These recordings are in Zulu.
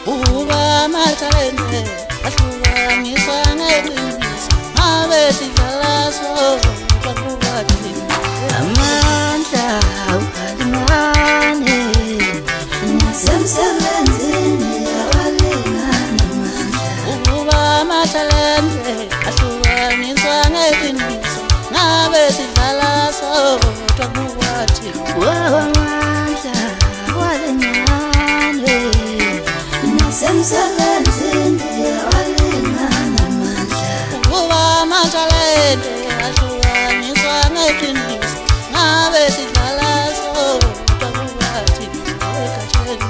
uba mathalente ahlukaniswa ngeqiniso ngabe sidlala sodwa kubathi amandla awalingane nasemsebenzini awalingane amandla uba mathalente ahlukaniswa ngeqiniso ngabe sidlala sodwa kubathi amandla awalingane nasemsebenzini awalingane amandla uba mathalente ahlukaniswa ngeqiniso ngabe sidlala sodwa kubathi egatsheni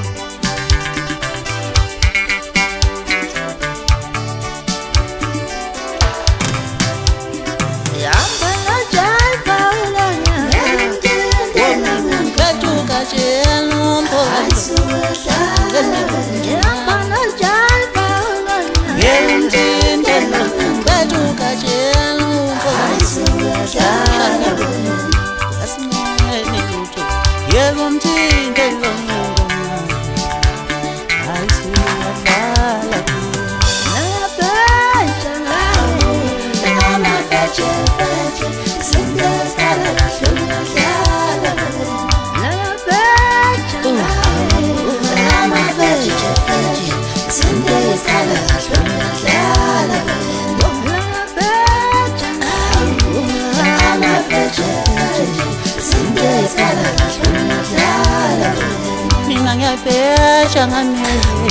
mina ngiyabhesha ngamele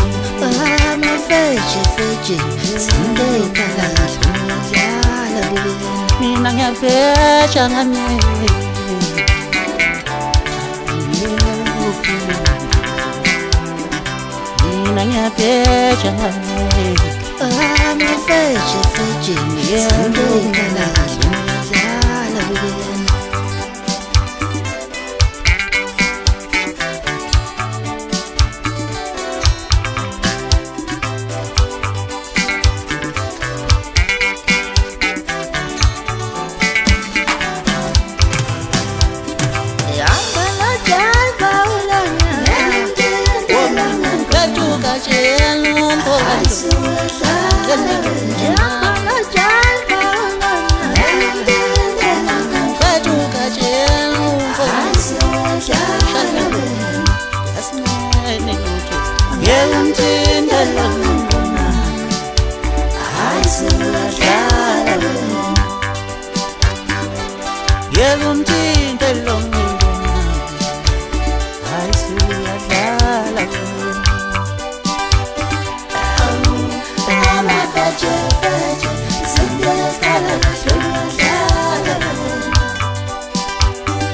amafeje sindekala kahle mina ngiyabhesha ngamele mina ngiyabhesha ngamele amafeje sindekala kahle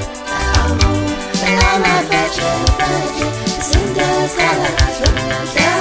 Sing the